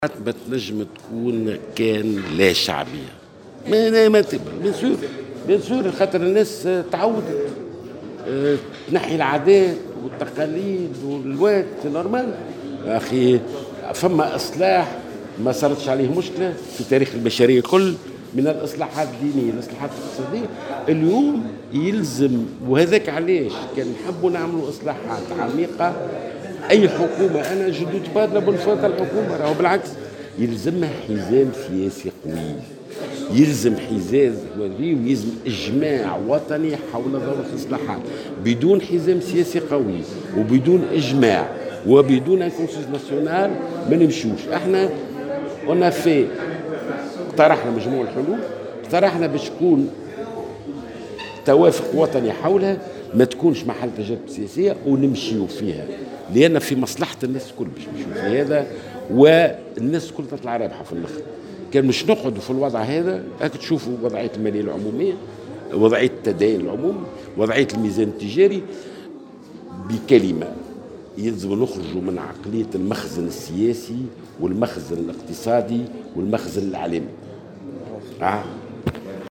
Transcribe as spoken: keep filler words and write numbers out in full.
ما تنجم تكون كان لا شعبية. ما ما بيان سور بيان سور خاطر الناس تعودت اه تنحي العادات والتقاليد والواد نورمال. اخي فما اصلاح ما صارتش عليه مشكله في تاريخ البشريه الكل من الاصلاحات الدينيه الاصلاحات الاقتصاديه. اليوم يلزم وهذاك علاش كان نحبوا نعملوا اصلاحات عميقه. اي حكومه انا جدود بادله بنفضل الحكومه راهو بالعكس يلزمها حزام سياسي قوي، يلزم حزام ويلزم اجماع وطني حول دور الاصلاحات. بدون حزام سياسي قوي وبدون اجماع وبدون كونسنس ناسيونال ما نمشوش. احنا قلنا في اقترحنا مجموع الحلول، اقترحنا باش تكون توافق وطني حولها، ما تكونش محل تجارب سياسيه ونمشيو فيها، لان في مصلحه الناس الكل باش نمشيو في هذا، والناس الكل تطلع رابحه في الاخر. كان مش نقعدوا في الوضع هذا. هاك تشوفوا وضعيه الماليه العموميه، وضعيه التدين العمومي، وضعيه الميزان التجاري. بكلمه يلزم نخرجوا من عقليه المخزن السياسي والمخزن الاقتصادي والمخزن الاعلامي. آه.